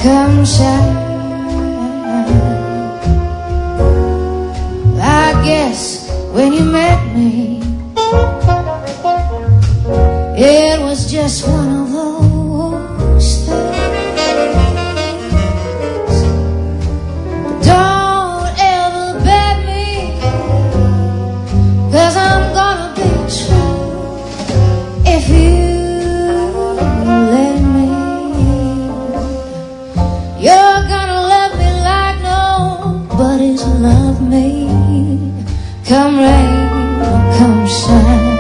come shine. I guess when you met me, it was just one of those things. But don't ever bet me, 'cause I'm gonna be true if you let me. You're gonna love me like nobody's loved me. Come rain or come shine,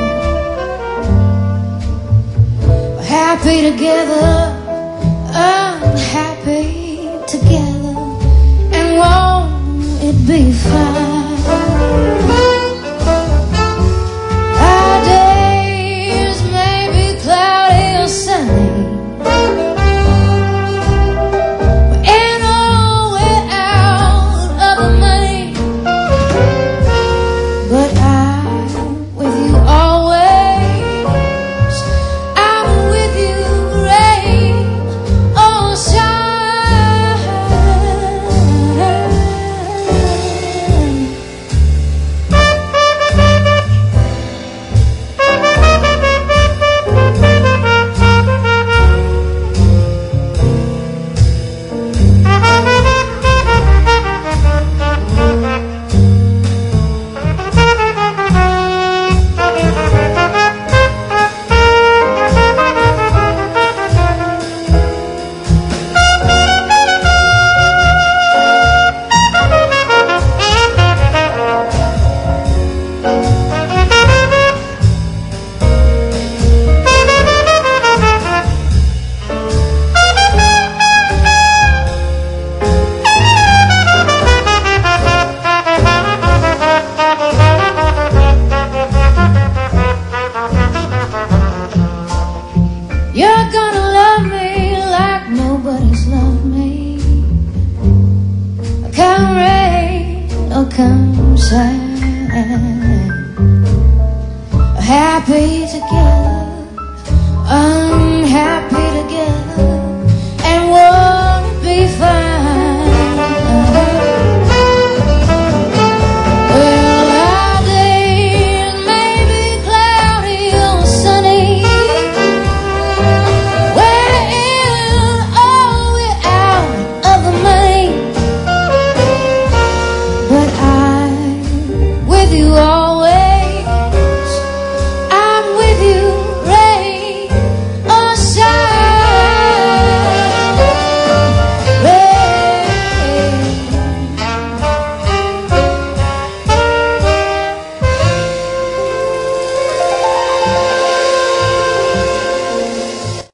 we're happy together, unhappy together, and won't it be fine? Our days may be cloudy or sunny, we're in or we're out of the money, but I'm with you always. I'm with you, rain or shine. You're gonna love me like nobody's loved me. Come rain or come shine, happy together.